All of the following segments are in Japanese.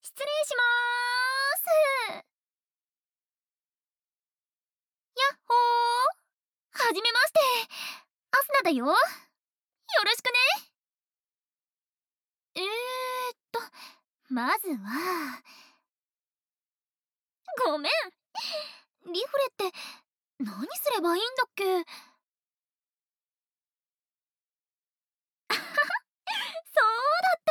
失礼しまーす。やっほー。はじめまして。アスナだよ。よろしくね。まずは、ごめん。リフレって何すればいいんだっけ？そうだった。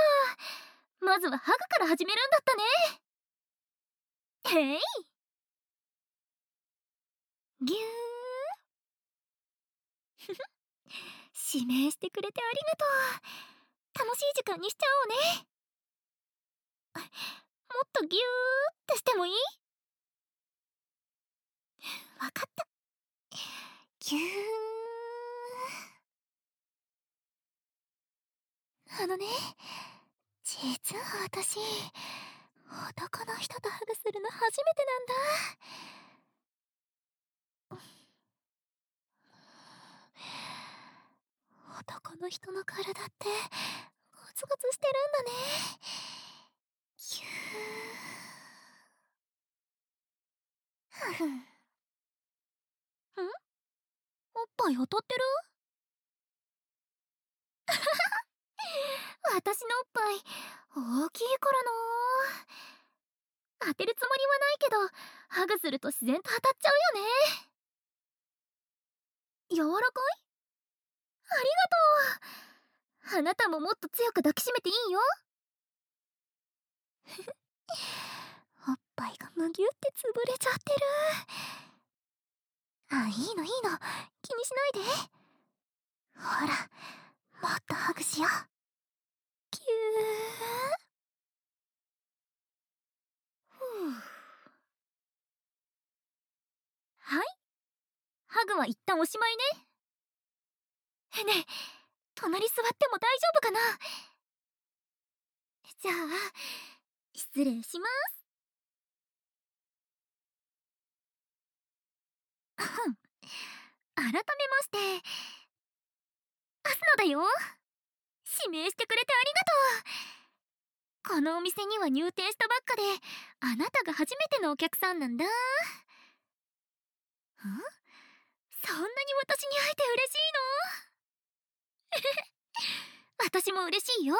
まずはハグから始めるんだったね。へい。ぎゅー。指名してくれてありがとう。楽しい時間にしちゃおうね。もっとギューってしてもいい？わかった。ぎゅー。実は私、男の人とハグするの初めてなんだ。男の人の体ってゴツゴツしてるんだね。ぎゅー。ふふん。おっぱい当たってる？私のおっぱい大きいからな。当てるつもりはないけど、ハグすると自然と当たっちゃうよね。柔らかい？ありがとう。あなたももっと強く抱きしめていいよ。おっぱいがむぎゅって潰れちゃってる。あ、いいのいいの、気にしないで。ほら、もっとハグしよう。ぎゅー。ふう。はい、ハグは一旦おしまいね。ねえ、隣座っても大丈夫かな？じゃあ、失礼します。改めまして、アスナだよ。指名してくれてありがとう。このお店には入店したばっかで、あなたが初めてのお客さんなんだ。そんなに私に会えて嬉しいの？私も嬉しいよ。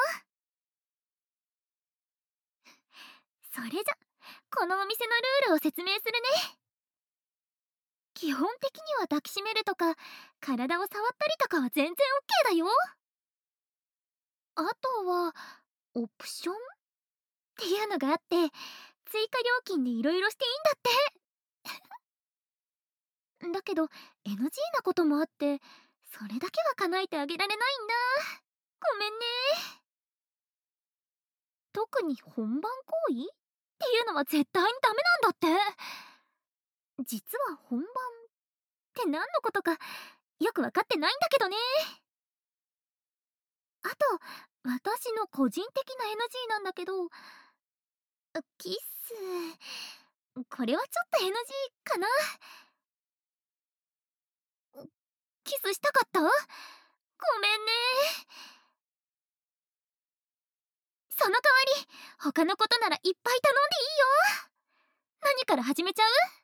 それじゃ、このお店のルールを説明するね。基本的には抱きしめるとか、体を触ったりとかは全然 OK だよ。あとは、オプションっていうのがあって、追加料金で色々していいんだって。だけど NG なこともあって、それだけは叶えてあげられないんだ。ごめんね。特に本番行為っていうのは絶対にダメなんだって。実は本番って何のことかよく分かってないんだけどね。あと、私の個人的な NG なんだけど、キス、これはちょっと NG かな。キスしたかった？ごめんね。その代わり他のことならいっぱい頼んでいいよ。何から始めちゃう？